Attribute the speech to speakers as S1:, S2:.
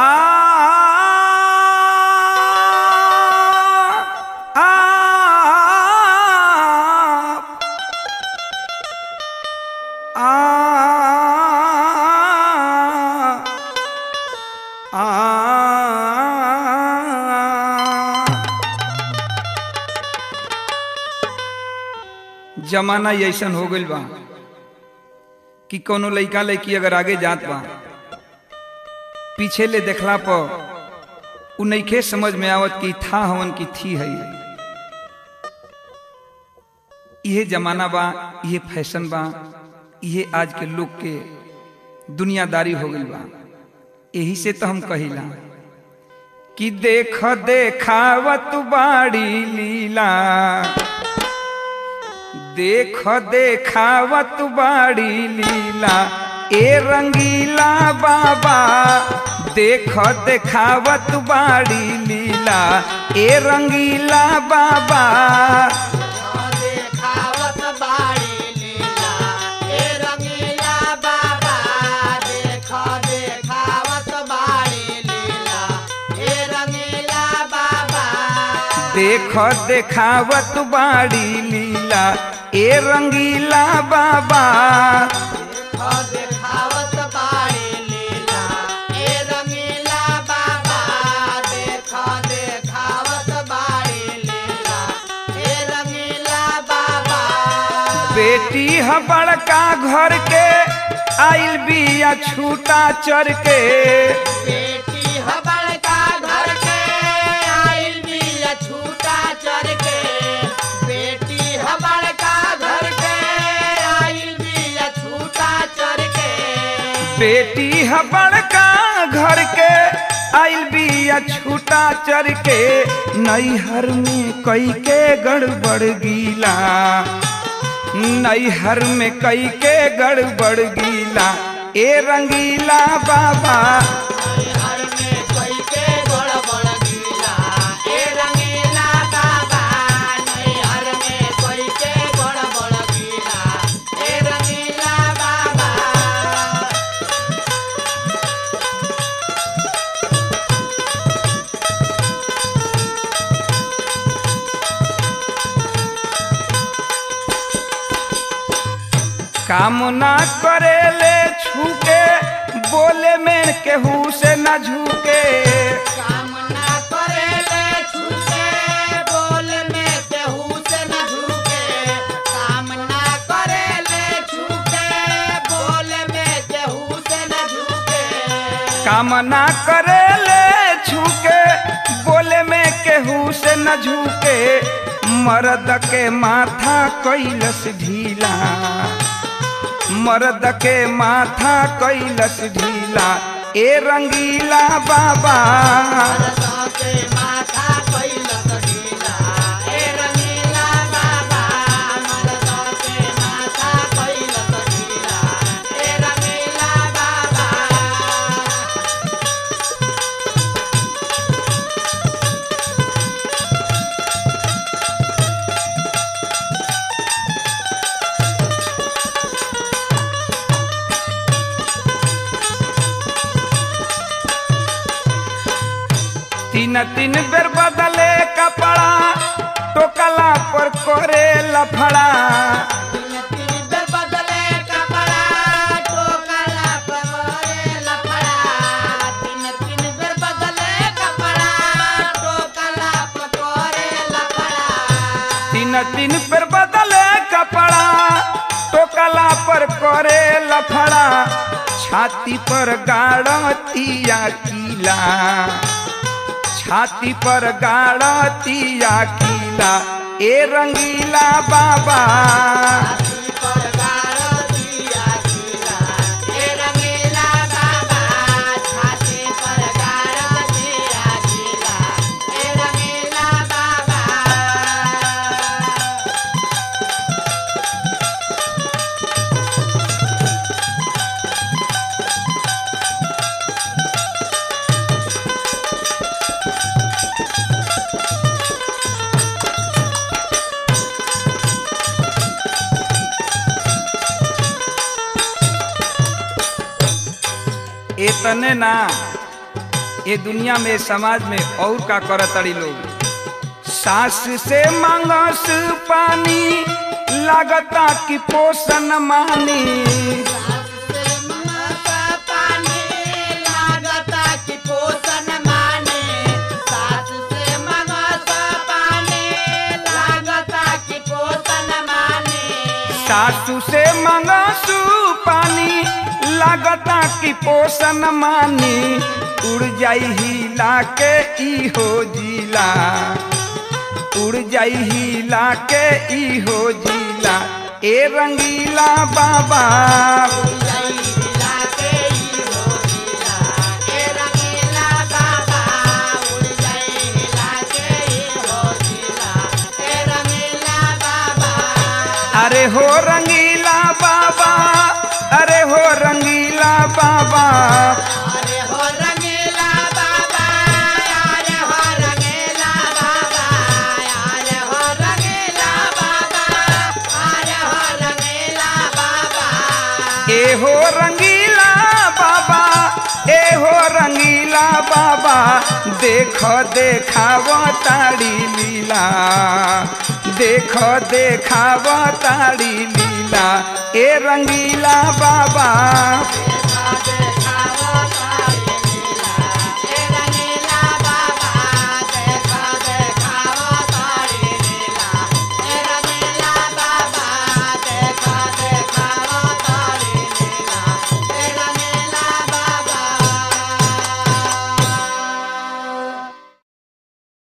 S1: जमाना ऐसन हो गइल बा कि कोनो लइका लइकी अगर आगे जात बा पीछे ले देखला पर उ नइखे समझ में आवत कि था हवन की थी है। यह जमाना बा, यह फैशन बा, यह आज के लोग के दुनियादारी हो गइल बा। यही से तो हम कहिला कि देख देखावत बाड़ी लीला, देख देखावत बाड़ी लीला ए रंगीला बाबा, देख देखावत बाड़ी लीला ए रंगीला बाबा।
S2: देखावत बाड़ी लीला ए रंगीला बाबा, देख देखावत बाड़ी लीला ए रंगीला बाबा,
S1: देख देखावत बाड़ी लीला ए रंगीला बाबा।
S2: देखावत बाड़ी लीला ए रंगीला बाबा, देख देखावत बाड़ी लीला ए रंगीला बाबा।
S1: बेटी ह बड़का घर के आइल बिया छूटा चर के,
S2: बेटी ह बड़का घर के आइल बिया छूटा चर के, बेटी ह बड़का घर के आइल बिया छूटा चर के,
S1: बेटी ह बड़का घर के आइल बिया छूटा चर के। नैहर में कई के गड़बड़ गीला, नैहर में कई के गड़बड़ गीला ए रंगीला बाबा।
S2: नैहर में कई के गड़बड़ गीला ए रंगीला बाबा, नैहर में कई के गड़बड़ गीला ए रंगीला बाबा।
S1: काम ना करे ले छूके, बोले में केहू से न झुके,
S2: काम ना करे ले छूके, बोल में केहू से न झुके, काम ना करे ले छूके, बोल में केहू से न झुके,
S1: काम ना करे ले छूके, बोले में केहू से न झुके। मर्द के माथा कैलस ढीला, मर्द के माथा कैलस ढीला ए रंगीला बाबा।
S2: मर्द के माथा कैलस ढीला ए रंगीला बाबा, मर्द के माथा कैलस ढीला ए रंगीला बाबा।
S1: तीन तीन बेर बदले कपड़ा, टोकला पर करे लफड़ा,
S2: तीन बेर बदले कपड़ा, टोकला पर करे लफड़ा, तीन बेर बदले कपड़ा, टोकला पर करे लफड़ा,
S1: तीन तीन बेर बदले कपड़ा, टोकला पर करे लफड़ा। छाती पर गाड़तिया कीला, छाती पर गाड़तिया कीला ए रंगीला बाबा।
S2: छाती पर गाड़तिया कीला ए रंगीला बाबा, छाती पर गाड़तिया कीला ए रंगीला बाबा।
S1: इतने ना ये दुनिया में समाज में और का करतड़ी लोग सास से मांगस पानी लागता कि पोषण मानी सासू से मंगासू पानी लागता कि पोषण मानी उड़ जाई हिला के ई हो जिला उड़ जाई हिला के ई हो जिला ए रंगीला बाबा अरे हो रंगीला बाबा अरे हो रंगीला बाबा
S2: अरे हो रंगीला बाबा अरे हो रंगीला बाबा अरे हो रंगीला बाबा अरे हो रंगीला बाबा
S1: ए हो रंगीला बाबा ए हो रंगीला बाबा देखो देखाव ताड़ी लीला देखो देखाव ताड़ी लीला ए रंगीला बाबा।